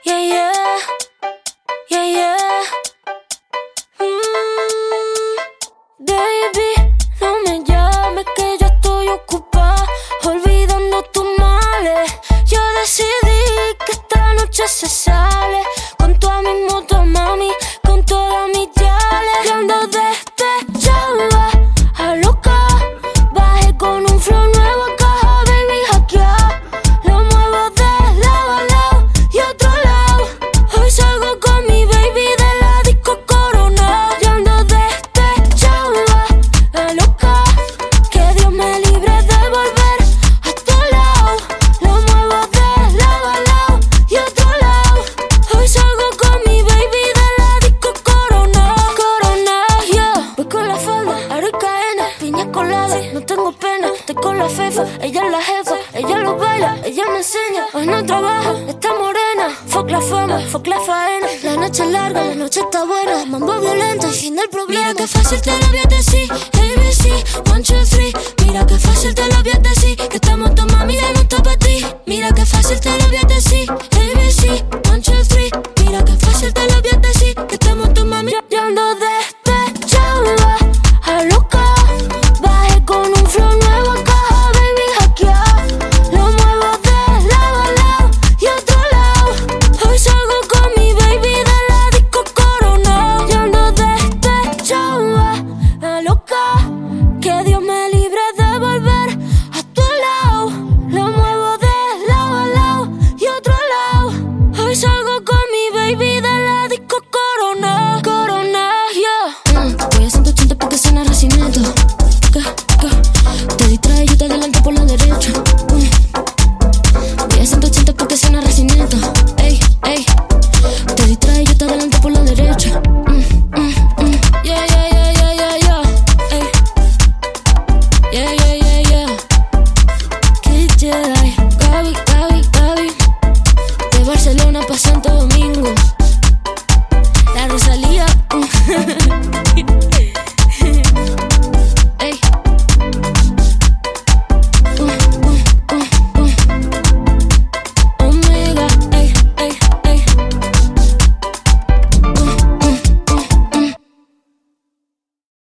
Yeah, yeah, yeah, yeah. Baby, no me llames que yo estoy ocupada, olvidando tus males. Yo decidí que esta noche se sale con toda mi moto, mami, con todas mis yales. Y ando despechada, a loca, bajé con un flow nuevo a caja, baby, hackeado. Lo muevo de lado a lado y otro lado. Hoy salgo con mi baby de la disco Corona. Yo ando despechada, a loca, que Dios me libre de volver a tu lado. Lo muevo de lado a lado y otro lado. Hoy salgo con mi baby de la disco Corona. Corona, yeah. Voy con la falda, aro y cadena, piña colada, no tengo pena. Estoy con la fefa, ella es la jefa, ella lo baila, ella me enseña. Hoy no trabaja, está morena. Fuck la fama, fuck la faena. La noche es larga, la noche está buena. Mambo violento y fin del problema. Mira que fácil te lo voy a decir, ABC, 1, 2, 3. Mira que fácil te lo voy a decir, que estamos tu mami ya no está pa' ti. Mira que fácil te lo voy a decir, ABC, 1, 2, 3. Mira que fácil te lo voy a decir, que estamos tu mami. Yo ando despechada, a loca, bajé con un flow nuevo a caja, baby, hackeado. Lo muevo de lado a lado y otro lado. Hoy salgo con mi baby de la disco Corona. Yo ando despechada, a loca, que Dios me libre de volver a tu lado. Lo muevo de lado a lado y otro lado. Hoy salgo con mi baby de la disco Corona. Corona, yeah. Voy a 180 porque suena Recinito. Te distrae, yo te adelanto por la derecha. Voy a 180 porque suena Recinito. Ey, ey. Te distrae, yo te adelanto por la derecha. Yeah, yeah, yeah, yeah, yeah, yeah. Ey. Yeah, yeah, yeah.